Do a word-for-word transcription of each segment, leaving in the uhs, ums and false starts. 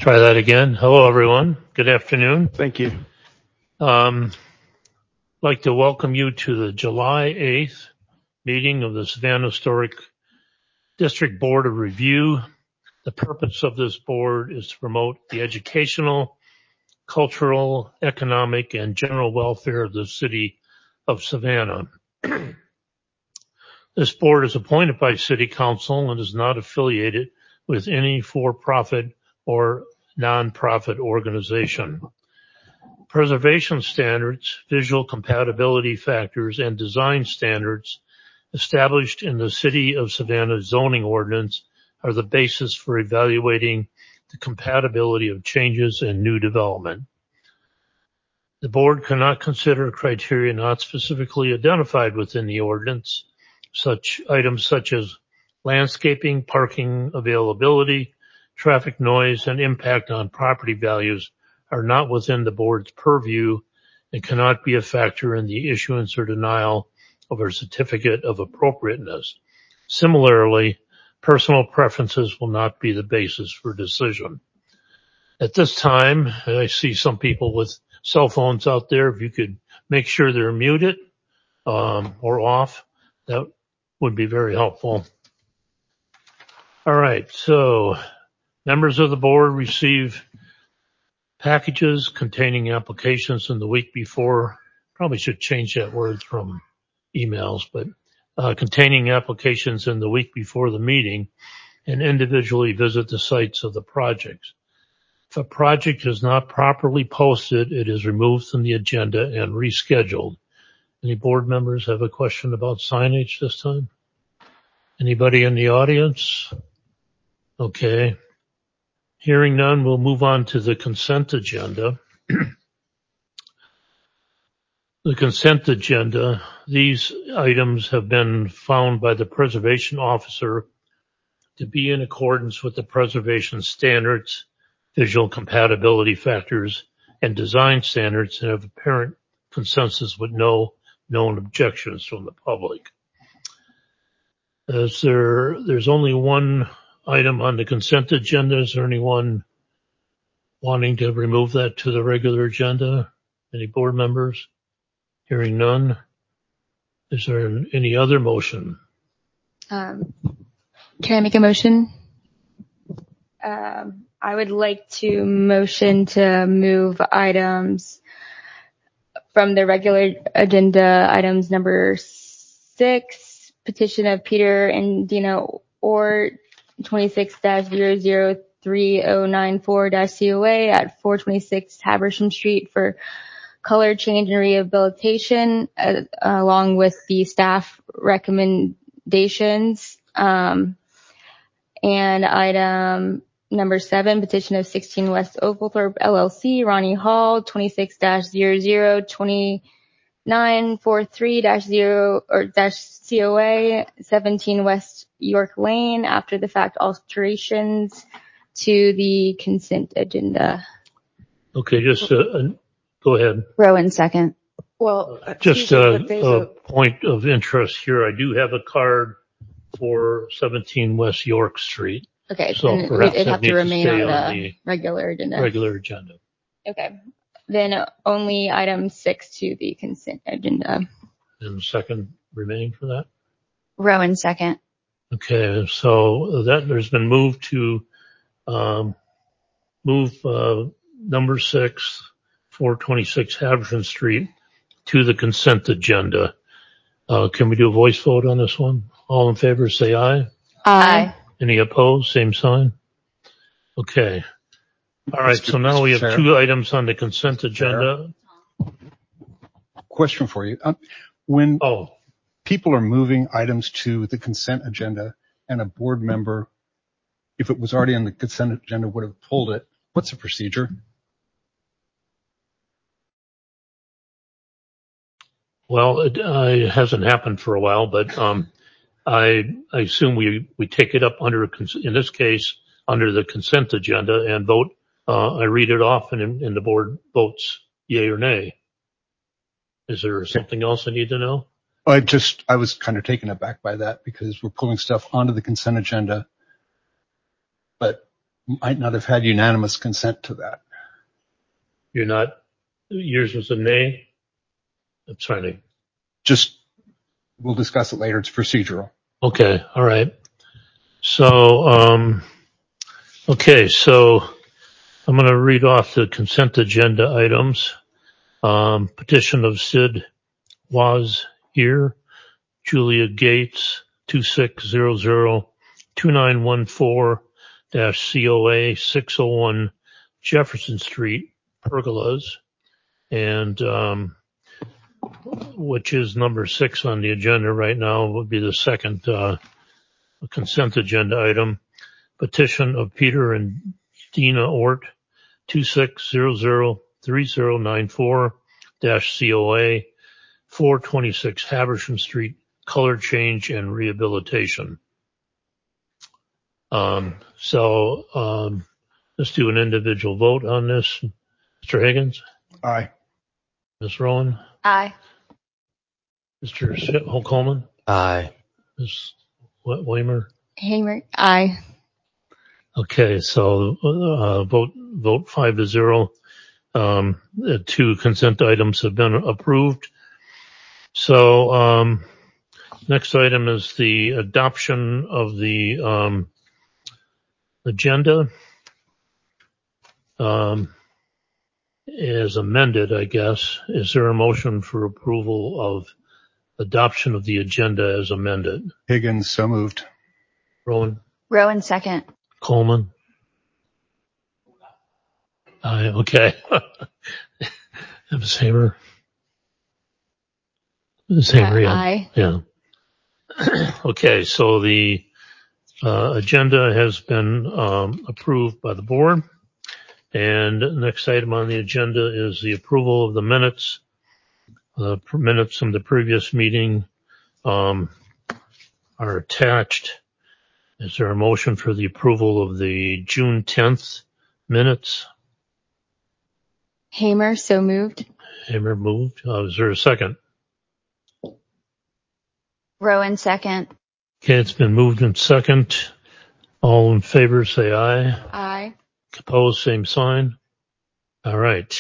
Try that again. Hello, everyone. Good afternoon. Thank you. Um, I'd like to welcome you to the July eighth meeting of the Savannah Historic District Board of Review. The purpose of this board is to promote the educational, cultural, economic, and general welfare of the city of Savannah. This board is appointed by City Council and is not affiliated with any for-profit or non-profit organization. Preservation standards, visual compatibility factors, and design standards established in the City of Savannah zoning ordinance are the basis for evaluating the compatibility of changes and new development. The board cannot consider criteria not specifically identified within the ordinance. Such items such as landscaping, parking availability, traffic noise, and impact on property values are not within the board's purview and cannot be a factor in the issuance or denial of a certificate of appropriateness. Similarly, personal preferences will not be the basis for decision. At this time, I see some people with cell phones out there. If you could make sure they're muted um, or off, that would be very helpful. All right, so members of the board receive packages containing applications in the week before. Probably should change that word from emails, but uh, containing applications in the week before the meeting, and individually visit the sites of the projects. If a project is not properly posted, it is removed from the agenda and rescheduled. Any board members have a question about signage this time? Anybody in the audience? Okay. Hearing none, we'll move on to the consent agenda. The consent agenda, these items have been found by the preservation officer to be in accordance with the preservation standards, visual compatibility factors, and design standards, and have apparent consensus with no known objections from the public. Is there, there's only one item on the consent agenda. Is there anyone wanting to remove that to the regular agenda? Any board members? Hearing none. Is there any other motion? Um, can I make a motion? Um, I would like to motion to move items from the regular agenda, items number six, petition of Peter and Dina Orr, twenty-six dash zero zero three zero nine four dash C O A at four twenty-six Habersham Street for color change and rehabilitation, uh, along with the staff recommendations. Um, and item number seven, petition of sixteen West Oglethorpe L L C, Ronnie Hall, twenty-six dash zero zero two nine four three dash zero or dash C O A, seventeen West York Lane, after the fact alterations to the consent agenda. Okay, just uh, uh, go ahead. Rowan, second. Well, just a, a, a point of interest here. I do have a card for seventeen West York Street. Okay, so and perhaps it'd have to remain on the, on the regular agenda. Regular agenda. Okay, then only item six to the consent agenda. And second remain for that? Rowan, second. Okay, so that there's been moved to um, move uh, number six, four twenty-six Haversham Street to the consent agenda. Uh, can we do a voice vote on this one? All in favor, say aye. Aye. Any opposed? Same sign. Okay. All right. So now we have two items on the consent agenda. Question for you. Um, when oh. people are moving items to the consent agenda and a board member, if it was already on the consent agenda, would have pulled it, what's the procedure? Well, it, uh, it hasn't happened for a while, but um, I, I assume we, we take it up under, in this case, under the consent agenda and vote. Uh, I read it off and, and the board votes yay or nay. Is there something else I need to know? I just, I was kind of taken aback by that because we're pulling stuff onto the consent agenda, but might not have had unanimous consent to that. You're not, yours was a nay? I'm trying to, Just, we'll discuss it later. It's procedural. okay, all right. So, um, okay, so I'm going to read off the consent agenda items. Um, petition of Sid Was here, Julia Gates, two six zero zero two nine one four C O A six oh one Jefferson Street, Pergolas, and um, which is number six on the agenda right now, would be the second uh, consent agenda item. Petition of Peter and Dina Ort, two six zero zero three zero nine four C O A four twenty-six Habersham Street, color change and rehabilitation. Um, so um, let's do an individual vote on this. Mister Higgins? Aye. Miz Rowan? Aye. Mister Coleman? Aye. Miz Weimer? Hamer, aye. Okay, so uh, vote vote five to zero. Um, the two consent items have been approved. So um, next item is the adoption of the um, agenda um, as amended, I guess. Is there a motion for approval of adoption of the agenda as amended? Higgins, so moved. Rowan? Rowan second. Coleman? Aye, okay. Miz Hamer? Miz Hamer, yeah. Aye. Yeah. Okay, so the uh, agenda has been um, approved by the board. And the next item on the agenda is the approval of the minutes. The minutes from the previous meeting um, are attached. Is there a motion for the approval of the June tenth minutes? Hamer, so moved. Hamer moved. Uh, is there a second? Rowan second. Okay, it's been moved in second. All in favor, say aye. Aye. Opposed, same sign. All right.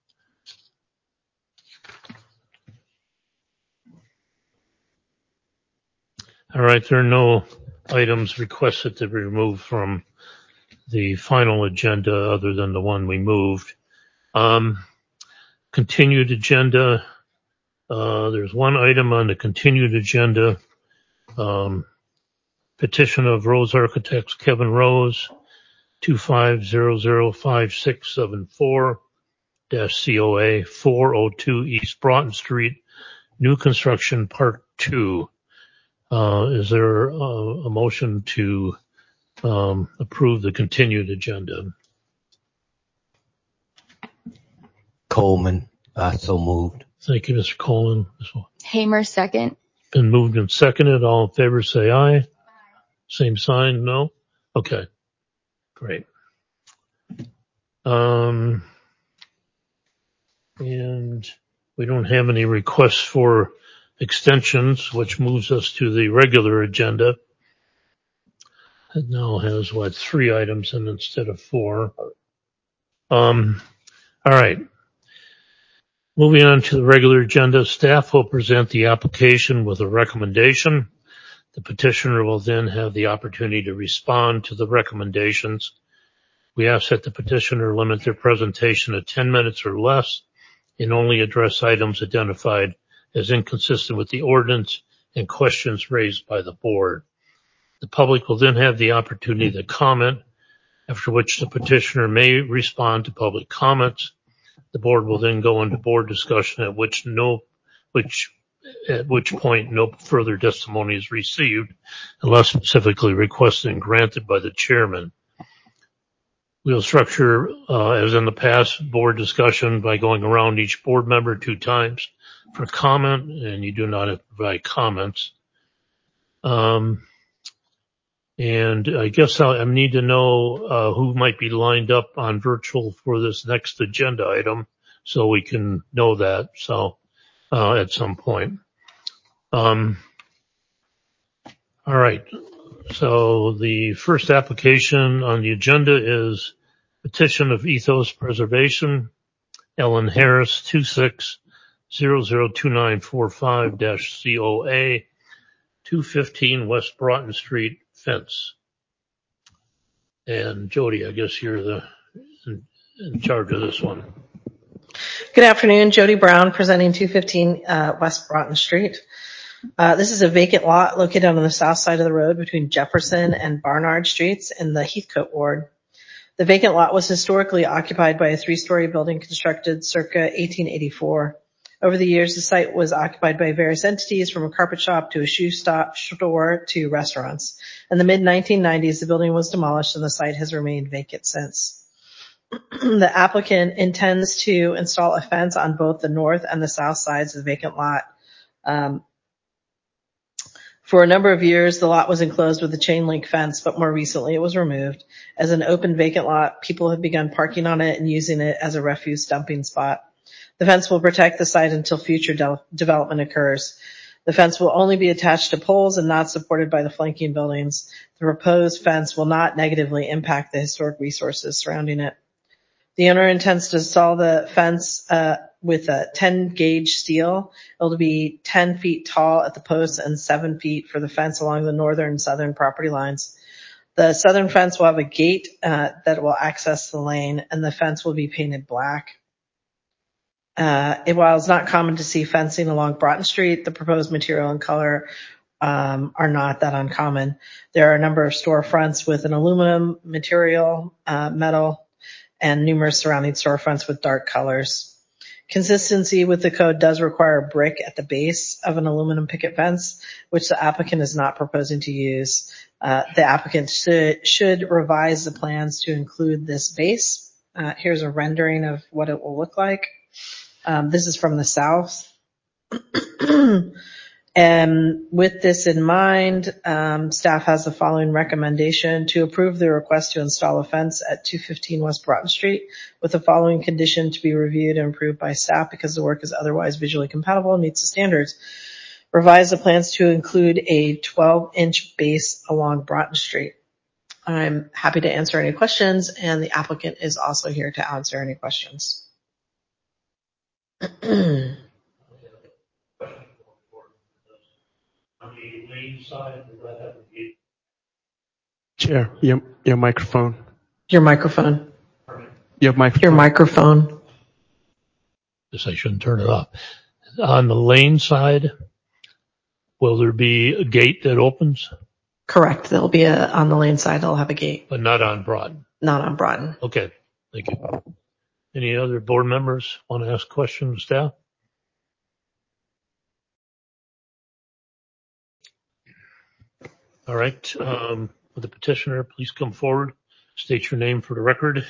All right, there are no items requested to be removed from the final agenda other than the one we moved. Um, continued agenda. Uh, there's one item on the continued agenda. Um, petition of Rose Architects, Kevin Rose, two five zero zero five six seven four C O A four oh two East Broughton Street, new construction part two. Uh, is there a, a motion to um, approve the continued agenda? Coleman, I so moved. Thank you, Mister Coleman. Hamer, second. Been moved and seconded. All in favor, say aye. Same sign, no? Okay, great. Um, and we don't have any requests for extensions, which moves us to the regular agenda. It now has, what, three items in instead of four. Um, all right. Moving on to the regular agenda, staff will present the application with a recommendation. The petitioner will then have the opportunity to respond to the recommendations. We ask that the petitioner limit their presentation to ten minutes or less and only address items identified as inconsistent with the ordinance and questions raised by the board. The public will then have the opportunity to comment, after which the petitioner may respond to public comments. The board will then go into board discussion at which no, which, at which point no further testimony is received unless specifically requested and granted by the chairman. We'll structure, uh, as in the past, board discussion by going around each board member two times for comment, and you do not have to provide comments. Um, and I guess I, I need to know uh, who might be lined up on virtual for this next agenda item so we can know that so uh, at some point. Um, all right. So the first application on the agenda is petition of Ethos Preservation, Ellen Harris, two six zero zero two nine four five C O A, two fifteen West Broughton Street fence. And Jody, I guess you're the in, in charge of this one. Good afternoon, Jody Brown, presenting two fifteen uh, West Broughton Street. Uh, this is a vacant lot located on the south side of the road between Jefferson and Barnard Streets in the Heathcote ward. The vacant lot was historically occupied by a three-story building constructed circa eighteen eighty-four. Over the years, the site was occupied by various entities, from a carpet shop to a shoe stop, store to restaurants. In the mid nineteen nineties, the building was demolished and the site has remained vacant since. The applicant intends to install a fence on both the north and the south sides of the vacant lot. Um, For a number of years, the lot was enclosed with a chain link fence, but more recently it was removed. As an open vacant lot, people have begun parking on it and using it as a refuse dumping spot. The fence will protect the site until future de- development occurs. The fence will only be attached to poles and not supported by the flanking buildings. The proposed fence will not negatively impact the historic resources surrounding it. The owner intends to install the fence uh, with a ten gauge steel. It'll be ten feet tall at the posts and seven feet for the fence along the northern and southern property lines. The southern fence will have a gate uh, that will access the lane, and the fence will be painted black. Uh, it, while it's not common to see fencing along Broughton Street, the proposed material and color um, are not that uncommon. There are a number of storefronts with an aluminum material, uh, metal, and numerous surrounding storefronts with dark colors. Consistency with the code does require a brick at the base of an aluminum picket fence, which the applicant is not proposing to use. Uh, the applicant should, should revise the plans to include this base. Uh, here's a rendering of what it will look like. Um, this is from the south. And with this in mind, um, staff has the following recommendation: to approve the request to install a fence at two fifteen West Broughton Street with the following condition: to be reviewed and approved by staff because the work is otherwise visually compatible and meets the standards. Revise the plans to include a twelve inch base along Broughton Street. I'm happy to answer any questions, and the applicant is also here to answer any questions. Chair, your, your microphone. Your microphone. Your microphone. Your microphone. Guess I shouldn't turn it off. On the lane side, will there be a gate that opens? Correct. There'll be a, on the lane side, they'll have a gate. But not on Broughton? Not on Broughton. Okay, thank you. Any other board members want to ask questions of staff? All right. Um, will the petitioner please come forward, state your name for the record.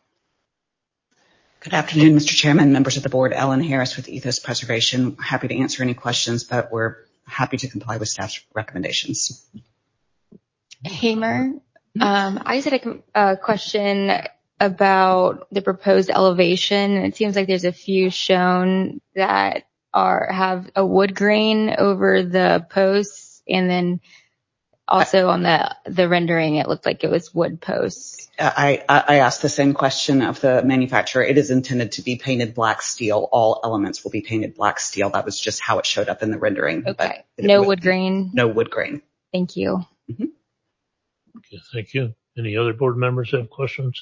Good afternoon, Mister Chairman, members of the board. Ellen Harris with Ethos Preservation. Happy to answer any questions, but we're happy to comply with staff's recommendations. Hamer, um, I just had a, a question about the proposed elevation. It seems like there's a few shown that are have a wood grain over the posts, and then also on the the rendering, it looked like it was wood posts. I, I asked the same question of the manufacturer. It is intended to be painted black steel. All elements will be painted black steel. That was just how it showed up in the rendering. Okay. No wood grain? No wood grain. Thank you. Mm-hmm. Okay, thank you. Any other board members have questions?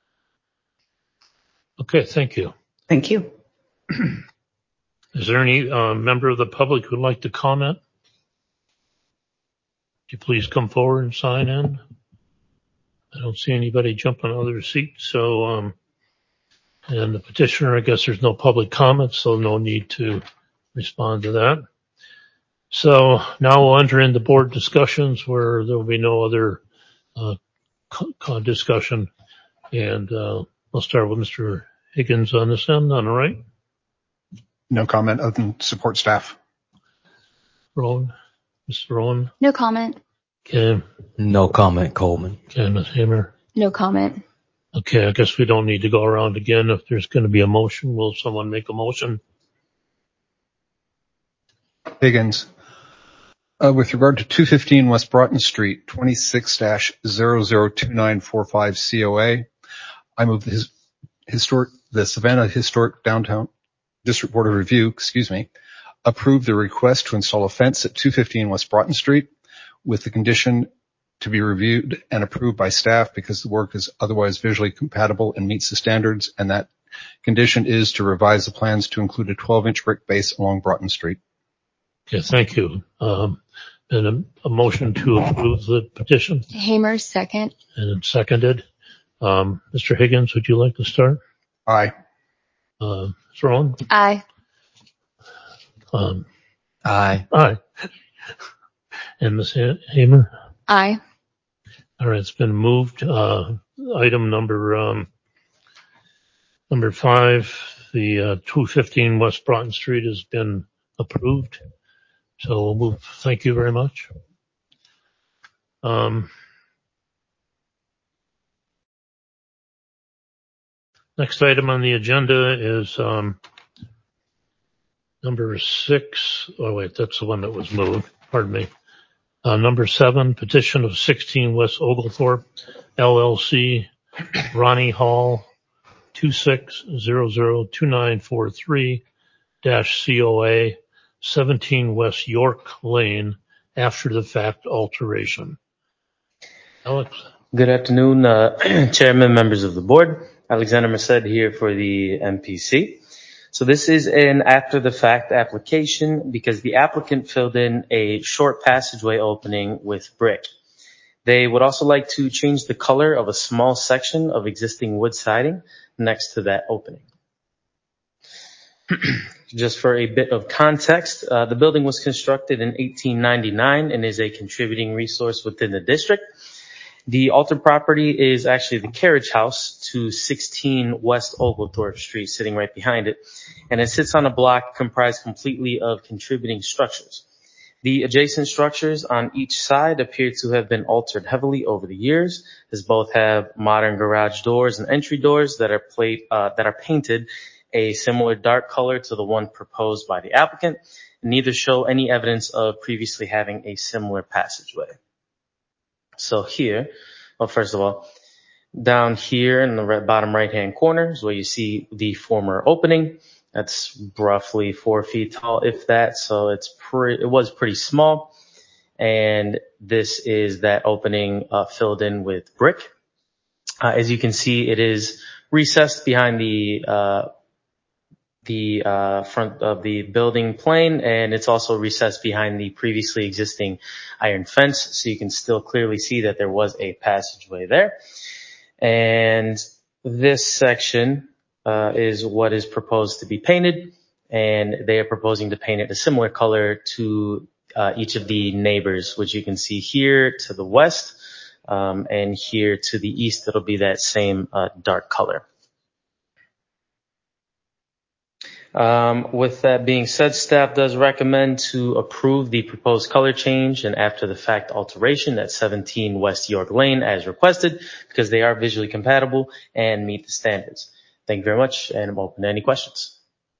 Okay, thank you. Thank you. Is there any uh, member of the public who would like to comment? Would you please come forward and sign in? I don't see anybody jumping out of their seat. So, um, and the petitioner, I guess there's no public comments, so no need to respond to that. So now we'll enter into board discussions where there will be no other uh, co- discussion. And uh, we'll start with Mister Higgins on this end. All right. No comment other than support staff. Rowan, Mister Rowan. No comment. Okay. No comment, Coleman. Okay, Miz Hamer. No comment. Okay, I guess we don't need to go around again. If there's going to be a motion, will someone make a motion? Higgins. Uh, with regard to two fifteen West Broughton Street, twenty-six dash zero zero two nine four five C O A, I move the, his, historic, the Savannah Historic Downtown District Board of Review, excuse me, approve the request to install a fence at two fifteen West Broughton Street with the condition to be reviewed and approved by staff because the work is otherwise visually compatible and meets the standards, and that condition is to revise the plans to include a twelve inch brick base along Broughton Street. Okay, thank you. Um, and a, a motion to approve the petition. Hamer, second. And it's seconded. Um, Mister Higgins, would you like to start? Aye. Uh, Miz Rowan? Aye. Um, Aye. aye. And Miz Hamer? Aye. All right, it's been moved. Uh, item number, um, number five, the, uh, two fifteen West Broughton Street has been approved. So we'll move. Thank you very much. Um, next item on the agenda is, um, number six. Oh wait, that's the one that was moved. Pardon me. Uh, number seven, petition of sixteen West Oglethorpe, L L C, Ronnie Hall, two six zero zero two nine four three dash C O A, seventeen West York Lane, after the fact alteration. Alex. Good afternoon, uh, Chairman, members of the board. Alexander Merced here for the M P C. So this is an after the fact application because the applicant filled in a short passageway opening with brick. They would also like to change the color of a small section of existing wood siding next to that opening. Just for a bit of context, uh, the building was constructed in eighteen ninety-nine and is a contributing resource within the district. The altered property is actually the carriage house to sixteen West Oglethorpe Street, sitting right behind it, and it sits on a block comprised completely of contributing structures. The adjacent structures on each side appear to have been altered heavily over the years, as both have modern garage doors and entry doors that are plate, uh, that are painted a similar dark color to the one proposed by the applicant, and neither show any evidence of previously having a similar passageway. So here, well, first of all, down here in the right, bottom right-hand corner is where you see the former opening. That's roughly four feet tall, if that. So it's pretty, it was pretty small. And this is that opening uh, filled in with brick. Uh, as you can see, it is recessed behind the uh, the uh, front of the building plane, and it's also recessed behind the previously existing iron fence, so you can still clearly see that there was a passageway there. And this section uh, is what is proposed to be painted, and they are proposing to paint it a similar color to uh, each of the neighbors, which you can see here to the west, um, and here to the east, it'll be that same uh, dark color. Um, with that being said, staff does recommend to approve the proposed color change and after the fact alteration at seventeen West York Lane as requested, because they are visually compatible and meet the standards. Thank you very much, and I'm open to any questions.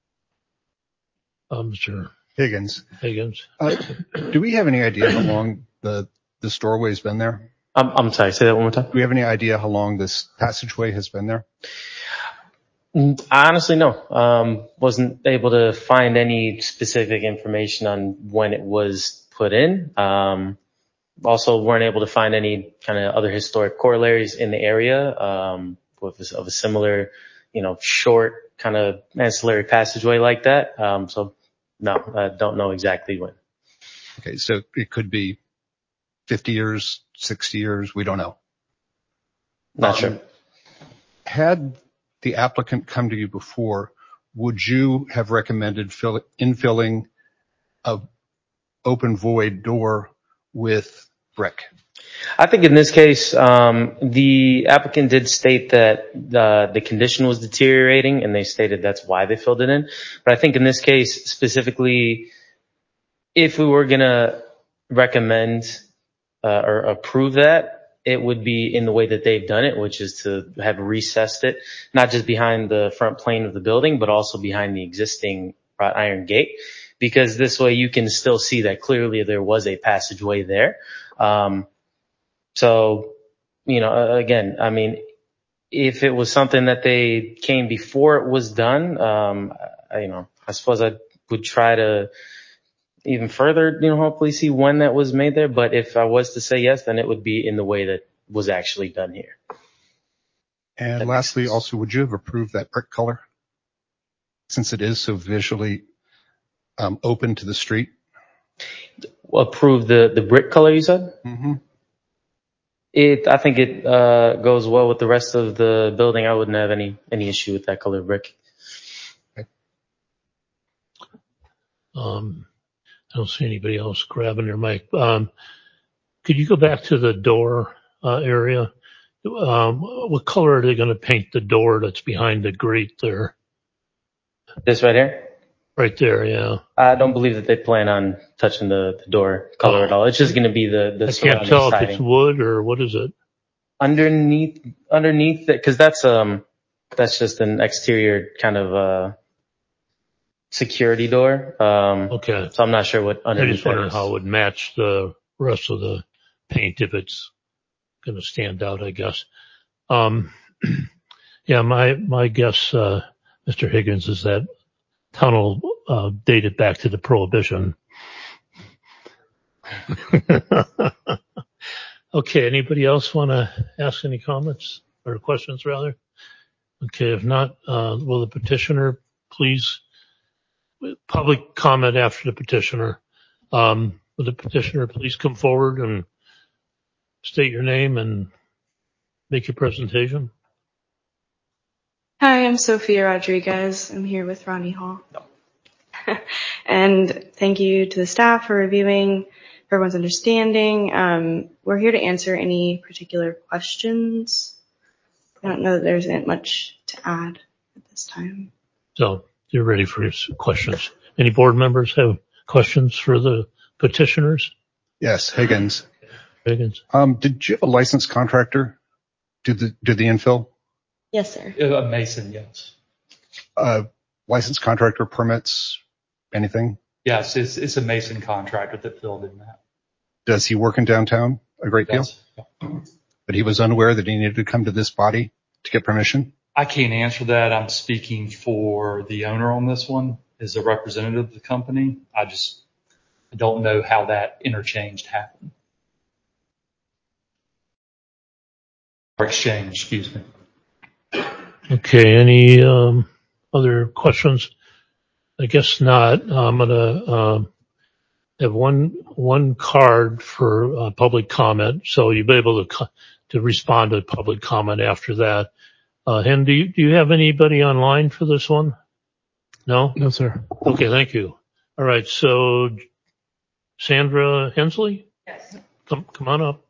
Um, Mister Higgins. Higgins. Uh, do we have any idea how long the, this doorway's been there? I'm, I'm sorry, say that one more time. Do we have any idea how long this passageway has been there? Honestly, no. Um, wasn't able to find any specific information on when it was put in. Um, also weren't able to find any kind of other historic corollaries in the area, um, with of a similar, you know, short kind of ancillary passageway like that. Um, so no, I don't know exactly when. Okay. So it could be fifty years, sixty years. We don't know. Not um, sure. Had the applicant come to you before, would you have recommended fill, infilling a open void door with brick? I think in this case, um, the applicant did state that the, the condition was deteriorating, and they stated that's why they filled it in. But I think in this case, specifically, if we were going to recommend uh, or approve that, it would be in the way that they've done it, which is to have recessed it, not just behind the front plane of the building, but also behind the existing wrought iron gate, because this way you can still see that clearly there was a passageway there. Um, so, you know, again, I mean, if it was something that they came before it was done, um, I, you know, I suppose I would try to even further, you know, hopefully see when that was made there. But if I was to say yes, then it would be in the way that was actually done here. And lastly, also, would you have approved that brick color since it is so visually um, open to the street? Approve the, the brick color, you said? Mm-hmm. It, I think it uh, goes well with the rest of the building. I wouldn't have any, any issue with that color brick. Okay. Um, I don't see anybody else grabbing their mic. Um, could you go back to the door uh, area? Um, what color are they going to paint the door that's behind the grate there? This right here? Right there, yeah. I don't believe that they plan on touching the, the door color Oh. at all. It's just going to be the, the I surrounding can't tell siding. if it's wood or what is it? Underneath, underneath that, cause that's, um, that's just an exterior kind of, uh, security door. Um, Okay. so I'm not sure what I underneath just wondering that is. how it would match the rest of the paint if it's going to stand out, I guess. Um, yeah, my, my guess, uh, Mister Higgins, is that tunnel, uh, dated back to the Prohibition. Okay, anybody else want to ask any comments or questions rather? Okay, if not, uh, will the petitioner please, public comment after the petitioner. Um, will the petitioner please come forward and state your name and make your presentation? Hi, I'm Sophia Rodriguez. I'm here with Ronnie Hall. And thank you to the staff for reviewing, for everyone's understanding. Um, we're here to answer any particular questions. I don't know that there's much to add at this time. So you're ready for your questions. Any board members have questions for the petitioners? Yes, Higgins. Higgins. Um, did you have a licensed contractor do the do the infill? Yes, sir. A mason, yes. Uh, licensed contractor permits, anything? Yes, it's it's a mason contractor that filled in that. Does he work in downtown a great deal? Yes. Yeah. But he was unaware that he needed to come to this body to get permission? I can't answer that. I'm speaking for the owner on this one as a representative of the company. I just I don't know how that interchange happened. Or exchange, excuse me. Okay, any um, other questions? I guess not. I'm going to uh, have one one card for uh, public comment, so you'll be able to to respond to public comment after that. Uh, Hen, do you, do you have anybody online for this one? No? No, sir. Okay, thank you. All right, so Sandra Hensley? Yes. Come, come on up.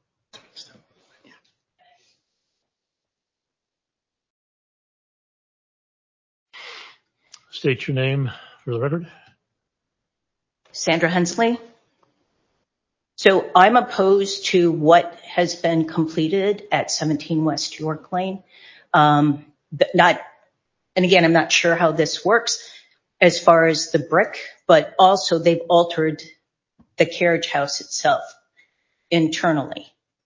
State your name for the record. Sandra Hensley. So I'm opposed to what has been completed at seventeen West York Lane. Um, not, and again, I'm not sure how this works as far as the brick, but also they've altered the carriage house itself internally.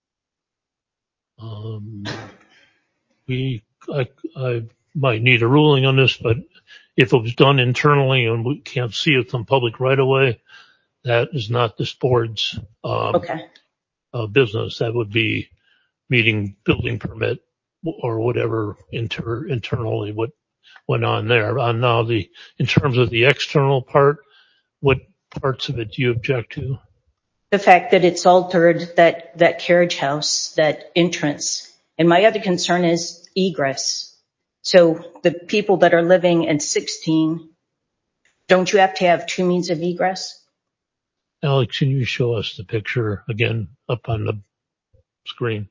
Um, we, I, I might need a ruling on this, but if it was done internally and we can't see it from public right away, that is not this board's um, Okay. uh, business. That would be meeting building permit or whatever inter, internally what went on there. Uh, now the, in terms of the external part, what parts of it do you object to? The fact that it's altered that, that carriage house, that entrance. And my other concern is egress. So the people that are living in sixteen, don't you have to have two means of egress? Alex, can you show us the picture again up on the screen?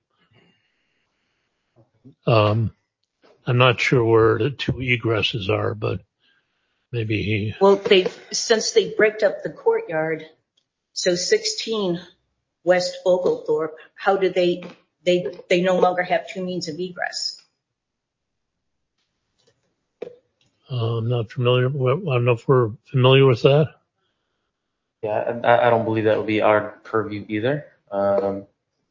Um, I'm not sure where the two egresses are, but maybe he... Well, they've, since they bricked up the courtyard, so sixteen West Oglethorpe, how do they, they, they no longer have two means of egress? Uh, I'm not familiar. I don't know if we're familiar with that. Yeah, I, I don't believe that would be our purview either. Um,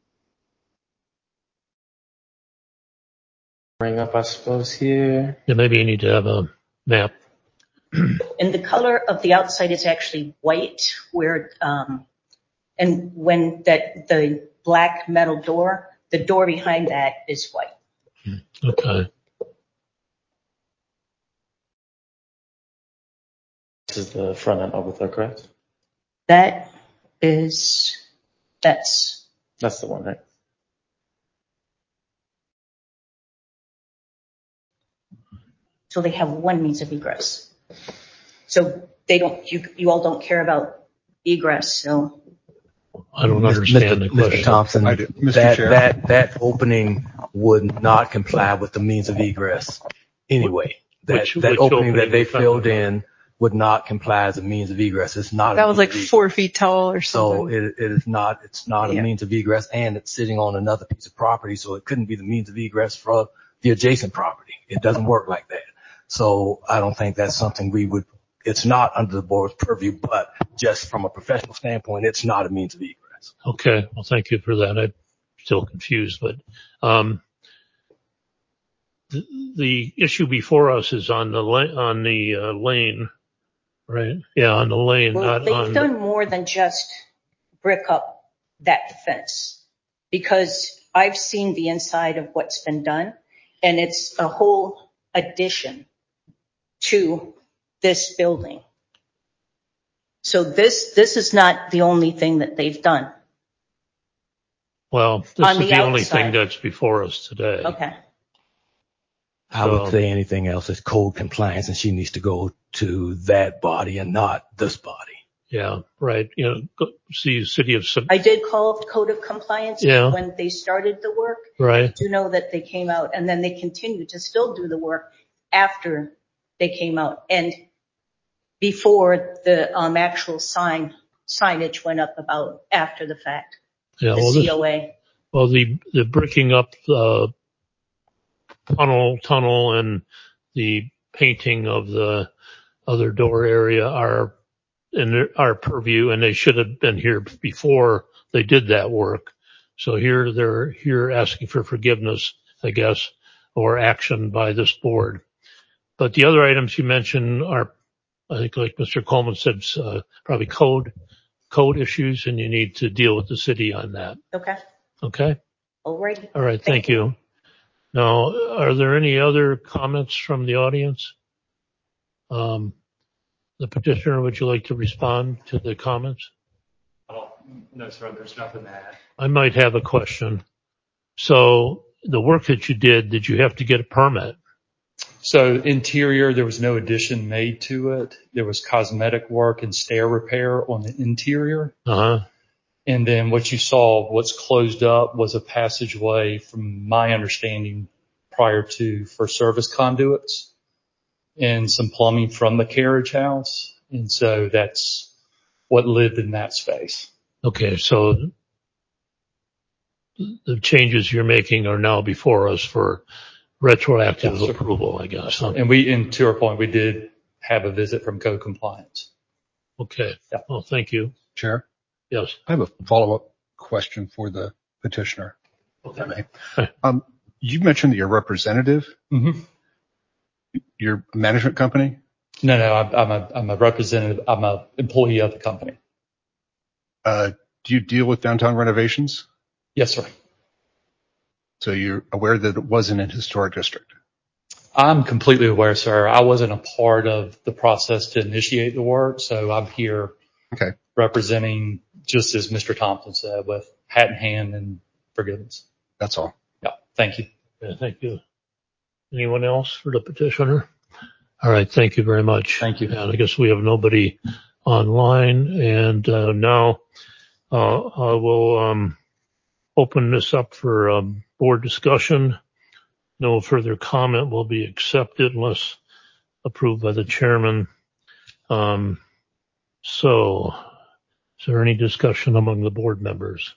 bring up, I suppose, here. Yeah, maybe you need to have a map. And the color of the outside is actually white, where um, and when that the black metal door, the door behind that is white. Okay. This is the front end of it, correct? That is, that's That's the one, right? so they have one means of egress. So they don't, you you all don't care about egress, so. I don't understand the question. Mister Thompson, I do. Mister that, Chair. that, that opening would not comply with the means of egress anyway. That, Which- that which opening opening that they are you talking filled about? in would not comply as a means of egress. It's not. a That was means like of egress. four feet tall or So something. it, it is not, it's not a Yeah. means of egress, and it's sitting on another piece of property, so it couldn't be the means of egress for the adjacent property. It doesn't work like that. So I don't think that's something we would, it's not under the board's purview, but just from a professional standpoint, it's not a means of egress. Okay. Well, thank you for that. I'm still confused, but um, the, the issue before us is on the la- on the uh, lane, right? Yeah, on the lane, Well, not they've on. done more than just brick up that fence, because I've seen the inside of what's been done, and it's a whole addition to this building. So this this is not the only thing that they've done. Well, this on is the the only thing outside. that's before us today. Okay. I So- would say anything else is code compliance, and she needs to go to that body and not this body. Yeah, right. You know, go see the city of Sub- I did call Code of Compliance Yeah. when they started the work. right. I do know that they came out, and then they continued to still do the work after they came out, and before the um, actual sign signage went up about after the fact. Yeah. The Well, this, C O A. well, the the bricking up the tunnel tunnel and the painting of the other door area are in their- our purview, and they should have been here before they did that work. So here they're here asking for forgiveness, I guess, or action by this board. But the other items you mentioned are, I think, like Mister Coleman said, uh, probably code code issues, and you need to deal with the city on that. Okay. Okay. Alrighty. All right. Thank you. Now, are there any other comments from the audience? Um, the petitioner, would you like to respond to the comments? Oh, no, sir, there's nothing to add. I might have a question. So the work that you did, did you have to get a permit? So interior, there was no addition made to it. There was cosmetic work and stair repair on the interior. Uh-huh. And then what you saw, what's closed up was a passageway, from my understanding, prior to for service conduits and some plumbing from the carriage house. And so that's what lived in that space. Okay. So the changes you're making are now before us for retroactive Yes, sir. approval, I guess. Huh? And we, and to our point, we did have a visit from code compliance. Okay. Yeah. Well, thank you. Chair, Yes. I have a follow-up question for the petitioner. If I may. Okay. Um, you mentioned that you're representative. Mm-hmm. You're a management company. No, no, I'm, I'm a, I'm a representative. I'm a employee of the company. Uh, do you deal with downtown renovations? Yes, sir. So you're aware that it wasn't an historic district. I'm completely aware, sir. I wasn't a part of the process to initiate the work, so I'm here Okay. representing, just as Mister Thompson said, with hat in hand and forgiveness. That's all. Yeah, thank you. Yeah, thank you. Anyone else for the petitioner? All right. Thank you very much. Thank you. And I guess we have nobody online. And uh, now uh, I will um, open this up for um, board discussion. No further comment will be accepted unless approved by the chairman. Um, so is there any discussion among the board members?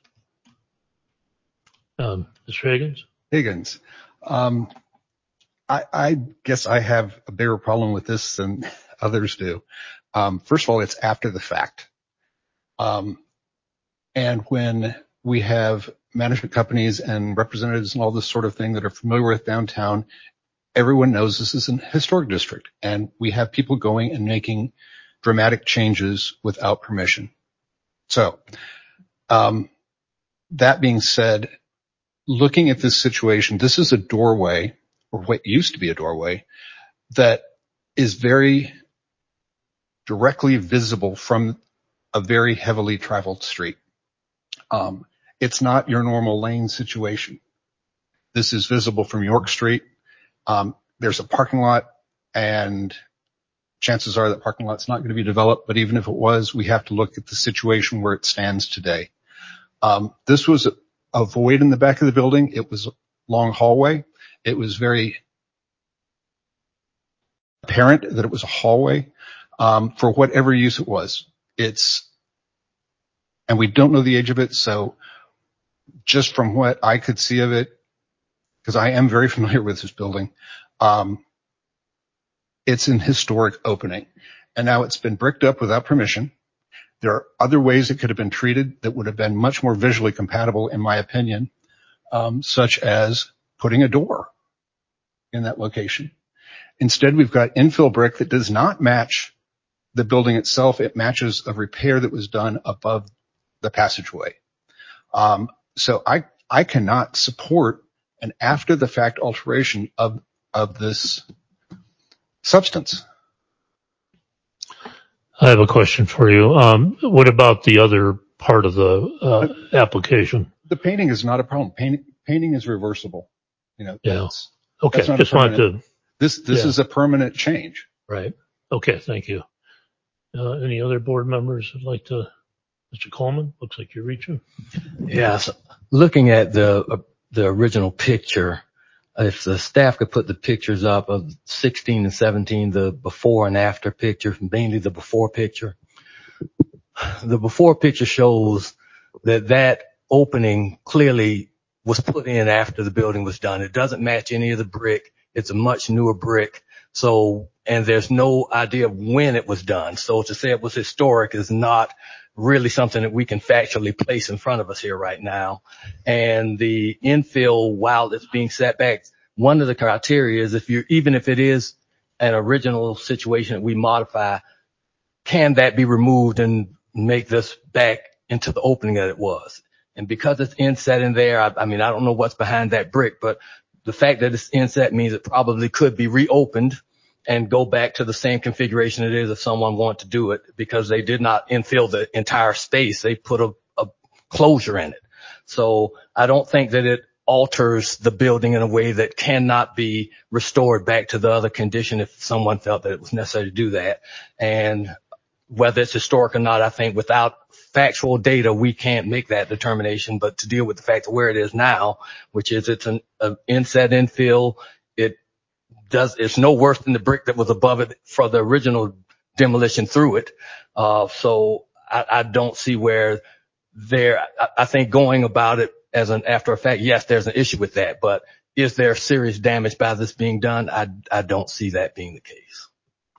Um, Mister Higgins? Higgins. Um, I, I guess I have a bigger problem with this than others do. Um, first of all, it's after the fact. Um, and when we have management companies and representatives and all this sort of thing that are familiar with downtown, everyone knows this is an historic district, and we have people going and making dramatic changes without permission. So, um, that being said, looking at this situation, this is a doorway, or what used to be a doorway, that is very directly visible from a very heavily traveled street. Um, it's not your normal lane situation. This is visible from York Street. Um, there's a parking lot, and chances are that parking lot's not going to be developed, but even if it was, we have to look at the situation where it stands today. Um, this was a, a void in the back of the building. It was a long hallway. It was very apparent that it was a hallway, um, for whatever use it was. It's, and we don't know the age of it, so just from what I could see of it, because I am very familiar with this building, um, it's an historic opening. And now it's been bricked up without permission. There are other ways it could have been treated that would have been much more visually compatible, in my opinion, um, such as putting a door in that location. Instead, we've got infill brick that does not match the building itself. It matches a repair that was done above the passageway. Um, so I, I cannot support an after the fact alteration of, of this substance. I have a question for you. Um, what about the other part of the uh, application? The painting is not a problem. Painting, painting is reversible. You know, yeah. That's, okay. That's not Just wanted to. This, this yeah. is a permanent change. Right. Okay. Thank you. Uh, any other board members would like to? Mister Coleman, looks like you're reaching. Yes. Looking at the uh, the original picture, if the staff could put the pictures up of sixteen and seventeen, the before and after picture, mainly the before picture. The before picture shows that that opening clearly was put in after the building was done. It doesn't match any of the brick. It's a much newer brick. So, and there's no idea of when it was done. So to say it was historic is not really something that we can factually place in front of us here right now. And the infill, while it's being set back, one of the criteria is if you're, even if it is an original situation that we modify, can that be removed and make this back into the opening that it was? And because it's inset in there, I, I mean, I don't know what's behind that brick, but the fact that it's inset means it probably could be reopened and go back to the same configuration it is if someone wanted to do it, because they did not infill the entire space. They put a, a closure in it. So I don't think that it alters the building in a way that cannot be restored back to the other condition if someone felt that it was necessary to do that. And whether it's historic or not, I think without factual data, we can't make that determination. But to deal with the fact of where it is now, which is it's an, an inset infill, it does, it's no worse than the brick that was above it for the original demolition through it. Uh, so I, I don't see where there, I, I think going about it as an after effect, yes, there's an issue with that, but is there serious damage by this being done? I, I don't see that being the case.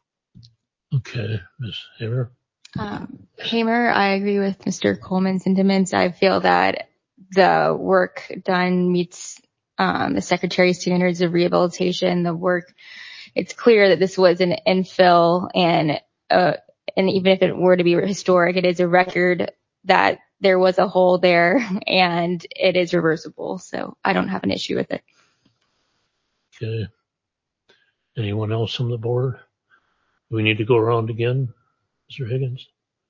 Okay, Miz Hamer. Um, Hamer, I agree with Mister Coleman's sentiments. I feel that the work done meets um, the Secretary's standards of rehabilitation. The work, it's clear that this was an infill, and uh, and even if it were to be historic, it is a record that there was a hole there, and it is reversible. So I don't have an issue with it. Okay. Anyone else on the board? Do we need to go around again, Mister Higgins?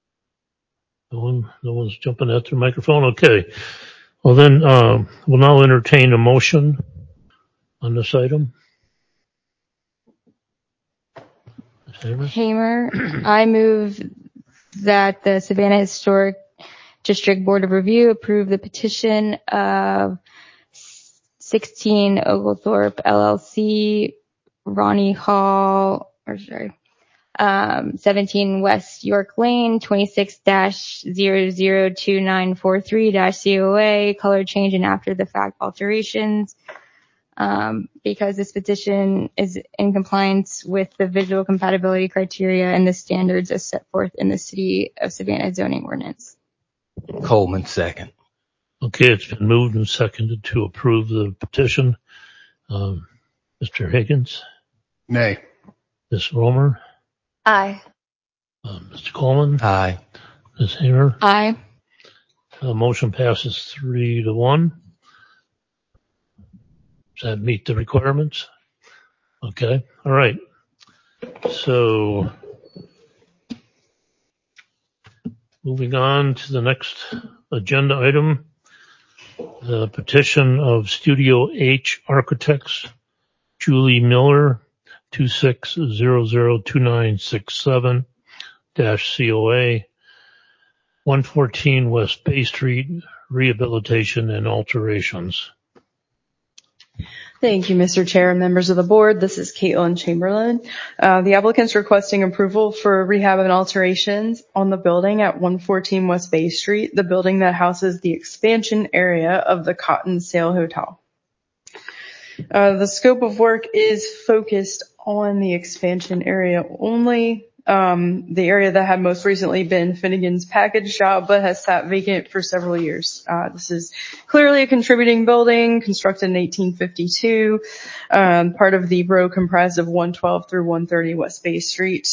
No one, no one's jumping at their microphone. Okay. Well, then um, we'll now entertain a motion on this item. Hamer? Hamer, I move that the Savannah Historic District Board of Review approve the petition of sixteen Oglethorpe L L C, Ronnie Hall, or sorry, um, seventeen West York Lane, twenty-six dash zero zero two nine four three dash C O A, color change and after the fact alterations, um, because this petition is in compliance with the visual compatibility criteria and the standards as set forth in the City of Savannah zoning ordinance. Coleman, second. Okay, it's been moved and seconded to approve the petition. Um, Mister Higgins? Nay. Miz Romer? Aye. Uh, Mister Coleman? Aye. Miz Hamer? Aye. Uh, motion passes three to one. Does that meet the requirements? Okay, all right. So, moving on to the next agenda item, the petition of Studio H Architects, Julie Miller, two six zero zero two nine six seven C O A, one fourteen West Bay Street, rehabilitation and alterations. Thank you, Mister Chair and members of the board. This is Caitlin Chamberlain. Uh, the applicant's requesting approval for rehab and alterations on the building at one fourteen West Bay Street, the building that houses the expansion area of the Cotton Sale Hotel. Uh, the scope of work is focused on the expansion area only. Um, the area that had most recently been Finnegan's package shop, but has sat vacant for several years. Uh, this is clearly a contributing building, constructed in eighteen fifty-two, um, part of the row comprised of one twelve through one thirty West Bay Street.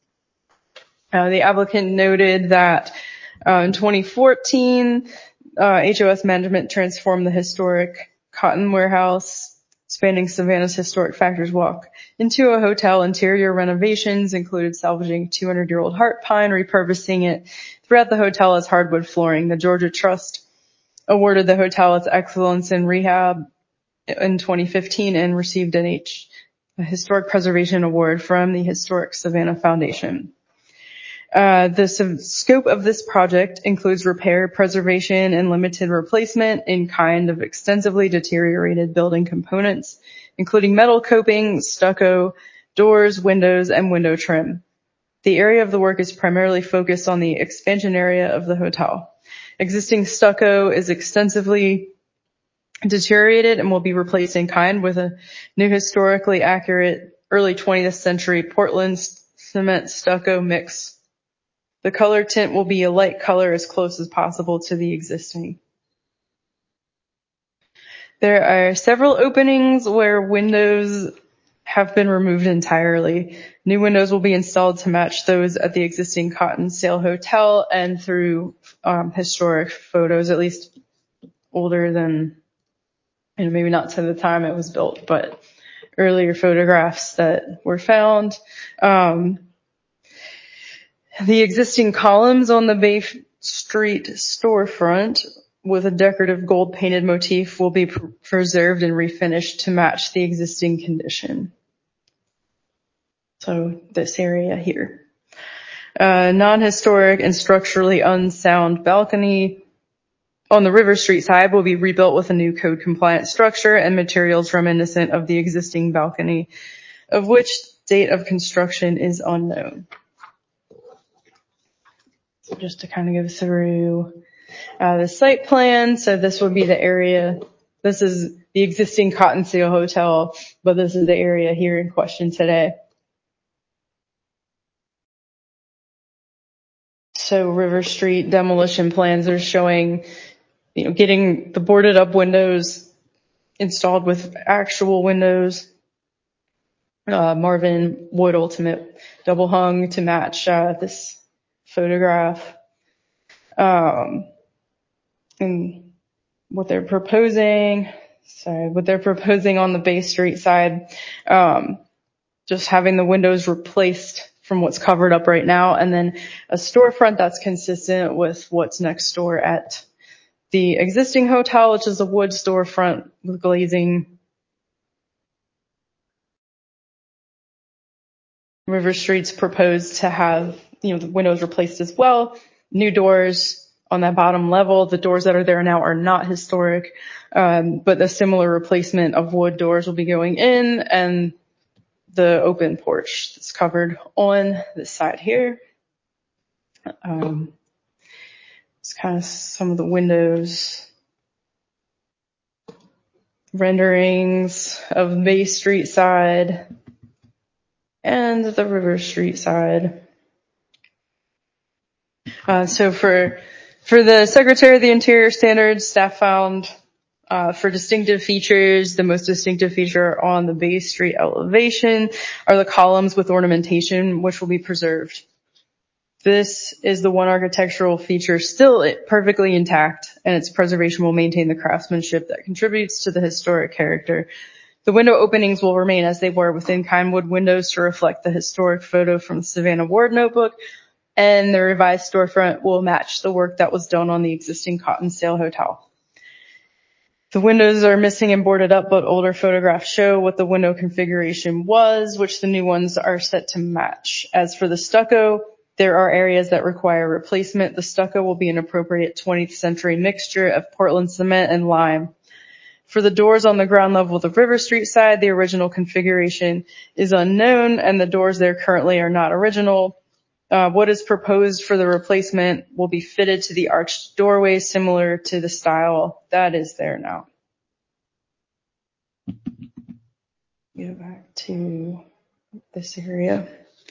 Uh, the applicant noted that uh, in twenty fourteen, uh, H O S management transformed the historic cotton warehouse spanning Savannah's historic Factors Walk into a hotel. Interior renovations included salvaging two hundred year old heart pine, repurposing it throughout the hotel as hardwood flooring. The Georgia Trust awarded the hotel its excellence in rehab in twenty fifteen and received an H, a Historic Preservation Award from the Historic Savannah Foundation. Uh, the scope of this project includes repair, preservation, and limited replacement in kind of extensively deteriorated building components, including metal coping, stucco, doors, windows, and window trim. The area of the work is primarily focused on the expansion area of the hotel. Existing stucco is extensively deteriorated and will be replaced in kind with a new historically accurate early twentieth century Portland cement stucco mix. The color tint will be a light color as close as possible to the existing. There are several openings where windows have been removed entirely. New windows will be installed to match those at the existing Cotton Sale Hotel, and through um, historic photos, at least older than, and maybe not to the time it was built, but earlier photographs that were found. Um, The existing columns on the Bay Street storefront with a decorative gold painted motif will be pr- preserved and refinished to match the existing condition. So this area here. Uh, non-historic and structurally unsound balcony on the River Street side will be rebuilt with a new code compliant structure and materials reminiscent of the existing balcony, of which date of construction is unknown. So just to kind of go through uh, the site plan. So this would be the area. This is the existing Cotton Sale Hotel, but this is the area here in question today. So River Street demolition plans are showing, you know, getting the boarded up windows installed with actual windows. Uh, Marvin Wood Ultimate double hung to match uh, this photograph. Um, and what they're proposing, sorry, what they're proposing on the Bay Street side, um, just having the windows replaced from what's covered up right now, and then a storefront that's consistent with what's next door at the existing hotel, which is a wood storefront with glazing. River Street's proposed to have, you know, the windows replaced as well. New doors on that bottom level. The doors that are there now are not historic, um, but a similar replacement of wood doors will be going in, and the open porch that's covered on this side here. Um, it's kind of some of the windows renderings of Bay Street side and the River Street side. Uh, so for For the Secretary of the Interior standards, staff found uh, for distinctive features, the most distinctive feature on the Bay Street elevation are the columns with ornamentation, which will be preserved. This is the one architectural feature still perfectly intact, and its preservation will maintain the craftsmanship that contributes to the historic character. The window openings will remain as they were within Kindwood windows to reflect the historic photo from the Savannah Ward notebook, and the revised storefront will match the work that was done on the existing Cottonsail Hotel. The windows are missing and boarded up, but older photographs show what the window configuration was, which the new ones are set to match. As for the stucco, there are areas that require replacement. The stucco will be an appropriate twentieth century mixture of Portland cement and lime. For the doors on the ground level of the River Street side, the original configuration is unknown, and the doors there currently are not original. Uh, what is proposed for the replacement will be fitted to the arched doorway similar to the style that is there now. Go back to this area.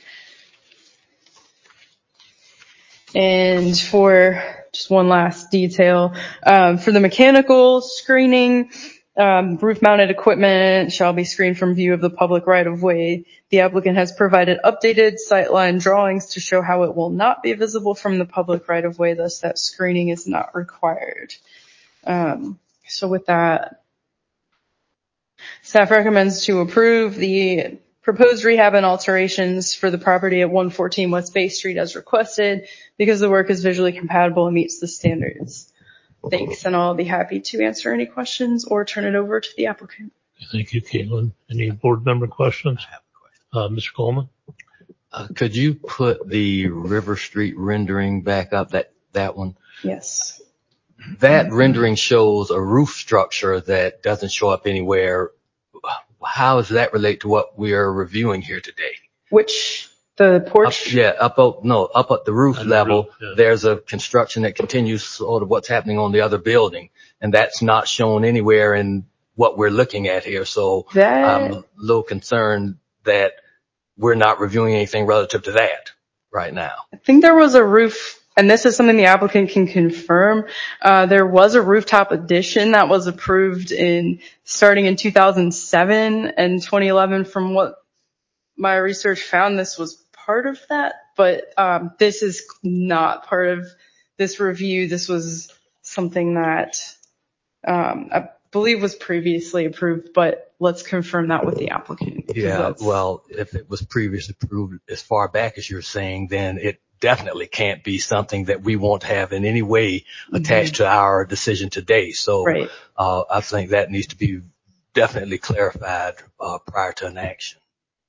And for just one last detail, um, for the mechanical screening, um, roof-mounted equipment shall be screened from view of the public right-of-way. The applicant has provided updated sightline drawings to show how it will not be visible from the public right-of-way, thus that screening is not required. Um, so with that, staff recommends to approve the proposed rehab and alterations for the property at one fourteen West Bay Street as requested because the work is visually compatible and meets the standards. Thanks, and I'll be happy to answer any questions or turn it over to the applicant. Thank you, Caitlin. Any board member questions? I have a question. Uh, Mister Coleman? Uh, could you put the River Street rendering back up, that, that one? Yes. That rendering shows a roof structure that doesn't show up anywhere. How does that relate to what we are reviewing here today? Which, the porch? Up, yeah, up, up, no, up at the roof On level, the roof, yeah. There's a construction that continues sort of what's happening on the other building, and that's not shown anywhere in what we're looking at here. So that... I'm a little concerned that we're not reviewing anything relative to that right now. I think there was a roof, and this is something the applicant can confirm. Uh, there was a rooftop addition that was approved in starting in two thousand seven and twenty eleven. From what my research found, this was part of that, but um, this is not part of this review. This was something that um, I believe was previously approved, but let's confirm that with the applicant. Yeah, well, if it was previously approved as far back as you're saying, then it definitely can't be something that we won't have in any way attached mm-hmm. to our decision today. So right. uh, I think that needs to be definitely clarified uh, prior to an action.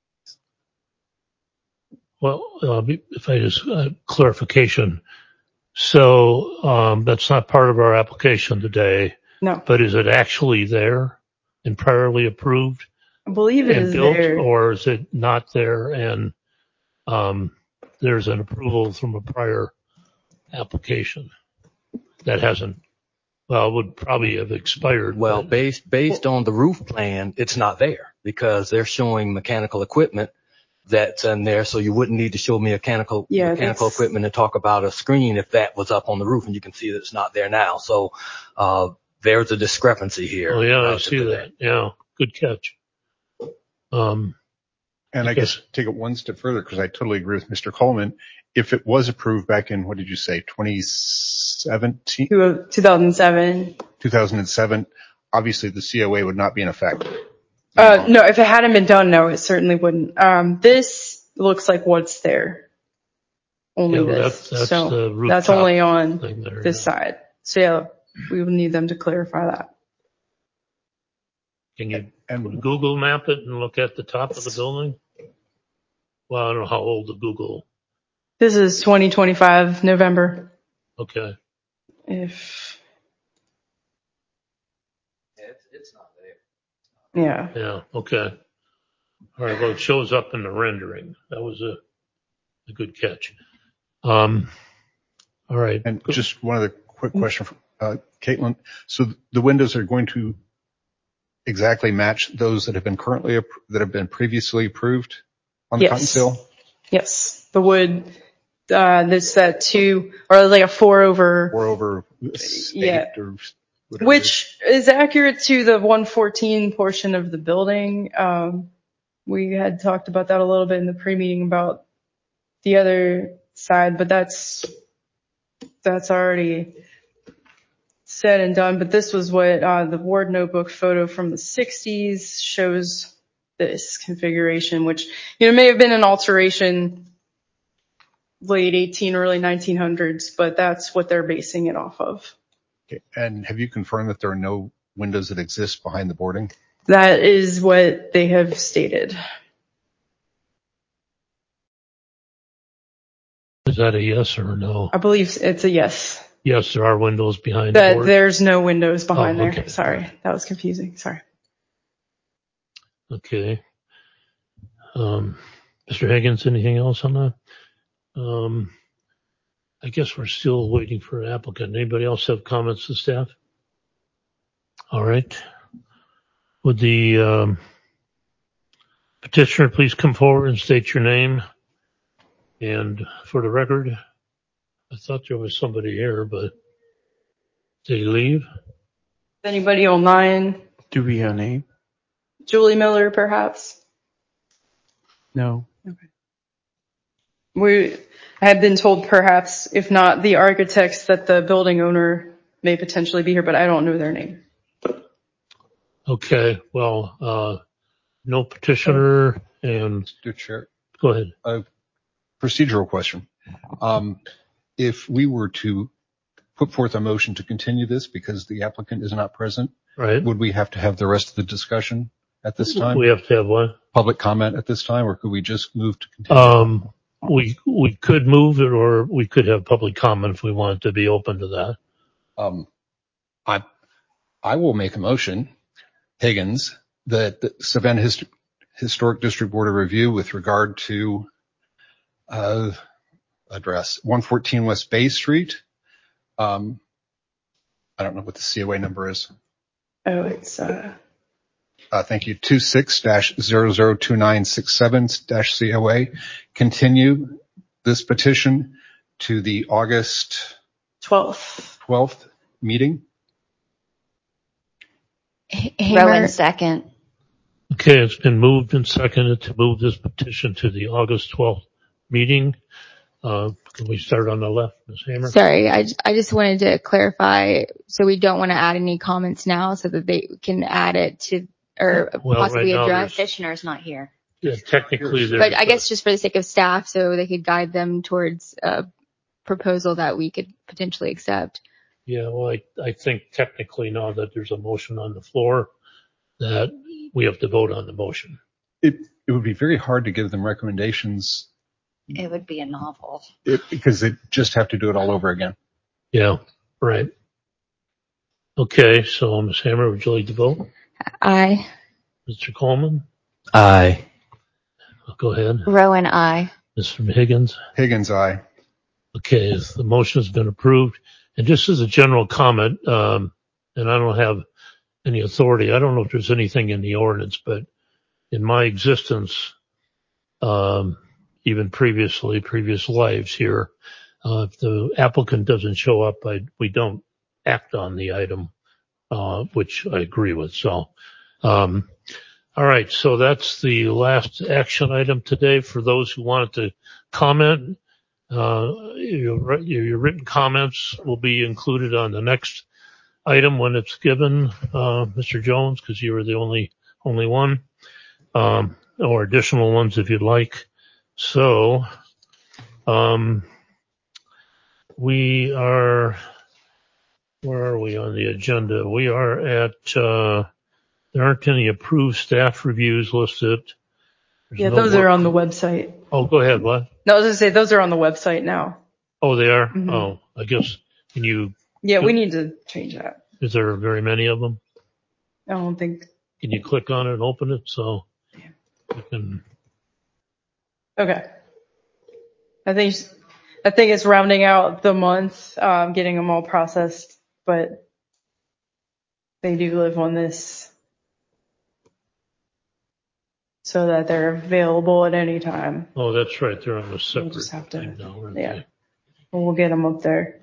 Well, uh, if I just uh, clarification. So um, that's not part of our application today. No. But is it actually there and priorly approved? I believe it and is built, there. Or is it not there and um, there's an approval from a prior application that hasn't, well, would probably have expired. Well, but, based based well, on the roof plan, it's not there because they're showing mechanical equipment that's in there, so you wouldn't need to show me mechanical yeah, mechanical that's... equipment and talk about a screen if that was up on the roof, and you can see that it's not there now. So uh there's a discrepancy here. Oh yeah, I see that. that. Yeah, good catch. Um, and I guess take it one step further because I totally agree with Mister Coleman. If it was approved back in, what did you say, twenty seventeen? two thousand seven. two thousand seven, obviously the C O A would not be in effect. Uh, no, if it hadn't been done, no, it certainly wouldn't. Um, this looks like what's there. Only yeah, this. That's, that's so the that's only on there, this yeah. side. So yeah, we would need them to clarify that. Can you and Google map it and look at the top of the building? Well, I don't know how old the Google. This is twenty twenty-five, November. Okay. If. Yeah, it's, it's not there. Yeah. Yeah. Okay. All right. Well, it shows up in the rendering. That was a, a good catch. Um. All right. And just one other quick question from uh, Caitlin. So the windows are going to exactly match those that have been currently that have been previously approved on the yes. Cottonsail? Yes. The wood Uh, this that two or like a four over. Four over state Yeah. or whatever. Which is accurate to the one fourteen portion of the building. Um, we had talked about that a little bit in the pre-meeting about the other side, but that's that's already said and done. But this was what uh, the ward notebook photo from the sixties shows. This configuration, which you know may have been an alteration late eighteen, early nineteen hundreds, but that's what they're basing it off of. Okay. And have you confirmed that there are no windows that exist behind the boarding? That is what they have stated. Is that a yes or a no? I believe it's a yes. Yes, there are windows behind the That board. there's no windows behind Oh, okay. there. Sorry, that was confusing. Sorry. Okay. Um, Mister Higgins, anything else on that? Um, I guess we're still waiting for an applicant. Anybody else have comments to staff? All right. Would the um, petitioner please come forward and state your name? And for the record, I thought there was somebody here, but did he leave? Anybody online? Do we have a name? Julie Miller, perhaps? No. We I have been told perhaps, if not the architects, that the building owner may potentially be here, but I don't know their name. Okay. Well, uh, no petitioner and Mister Chair. Go ahead. A procedural question. Um, if we were to put forth a motion to continue this because the applicant is not present, right, would we have to have the rest of the discussion at this time? We have to have what? Public comment at this time, or could we just move to continue? Um, we, we could move it, or we could have public comment if we wanted to be open to that. Um, I, I will make a motion, Higgins, that the Savannah Hist- Historic District Board of Review with regard to, uh, address one fourteen West Bay Street. Um, I don't know what the C O A number is. Oh, it's, uh, Uh, thank you. two six dash zero zero two nine six seven dash C O A. Continue this petition to the August twelfth twelfth meeting. Rowan second. Okay, it's been moved and seconded to move this petition to the August twelfth meeting. Uh, can we start on the left, Miz Hamer? Sorry, I, I just wanted to clarify. So we don't want to add any comments now so that they can add it to, or Well, possibly right now address. Petitioner's not here. Yeah, technically there. But I guess just for the sake of staff, so they could guide them towards a proposal that we could potentially accept. Yeah, well, I, I think technically now that there's a motion on the floor that we have to vote on the motion. It, it would be very hard to give them recommendations. It would be a novel. It, because they just have to do it all over again. Yeah, right. Okay, so Miz Hammer, would you like to vote? Aye. Mister Coleman? Aye. Go ahead. Rowan, aye. Mister Higgins? Higgins, aye. Okay, the motion has been approved. And just as a general comment, um, and I don't have any authority, I don't know if there's anything in the ordinance, but in my existence, um, even previously, previous lives here, uh, if the applicant doesn't show up, I, we don't act on the item, uh, which I agree with. So, um, all right. So that's the last action item today. For those who wanted to comment, uh, your, your written comments will be included on the next item when it's given, uh, Mister Jones, because you were the only, only one, um, or additional ones if you'd like. So, um, we are, where are we on the agenda? We are at, uh, there aren't any approved staff reviews listed. There's Yeah, no those work. are on the website. Oh, go ahead. What? No, I was going to say those are on the website now. Oh, they are? Mhm. Oh, I guess, can you, Yeah, we need to change that. is there very many of them? I don't think. Can you click on it and open it so you can, Okay. I think I think it's rounding out the month, um, getting them all processed, but they do live on this. so that they're available at any time. Oh, that's right. They're on the We'll separate just have to, thing now, aren't yeah. they? Well, we'll get them up there.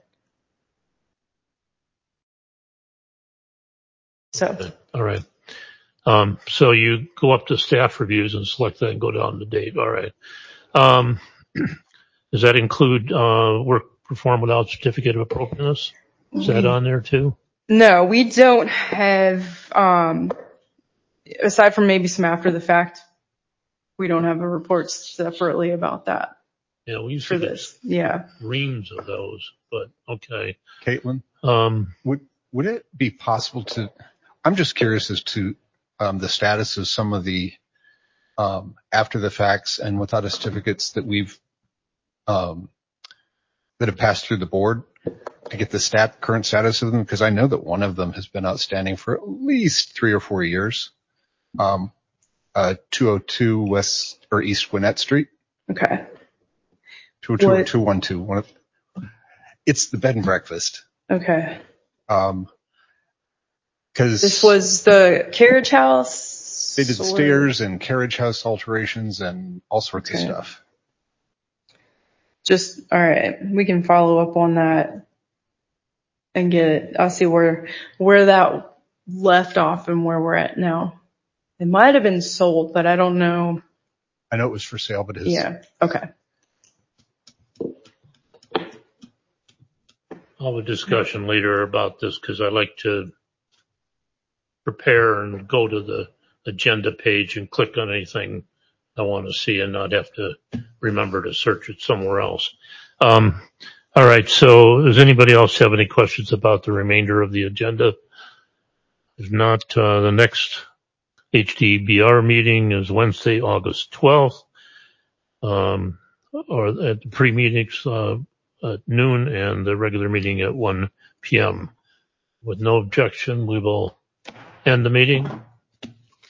So, Okay. All right. Um, so you go up to staff reviews and select that and go down to date. All right. Um, does that include uh, work performed without certificate of appropriateness? Is that on there too? no, we don't have, um, aside from maybe some after the fact, we don't have a report separately about that. Yeah, we used for to get this. Yeah. reams of those, but okay. Caitlin, Um, would would it be possible to? I'm just curious as to um, the status of some of the um, after the facts and without a certificates that we've um, that have passed through the board to get the stat current status of them, because I know that one of them has been outstanding for at least three or four years. Um, uh, two oh two West or East Gwinnett Street. Okay. two oh two or two one two. One of, it's the bed and breakfast. Okay. Um, cause this was the carriage house. They did or... stairs and carriage house alterations and all sorts okay. of stuff. Just, all right. We can follow up on that and get it. I'll see where, where that left off and where we're at now. It might have been sold, but I don't know. I know it was for sale, but it's. Yeah. Okay. I'll have a discussion later about this because I like to prepare and go to the agenda page and click on anything I want to see and not have to remember to search it somewhere else. Um, all right. So does anybody else have any questions about the remainder of the agenda? If not, uh, the next H D B R meeting is Wednesday, August twelfth, um, or at the pre-meetings, uh, at noon and the regular meeting at one p.m. With no objection, we will end the meeting.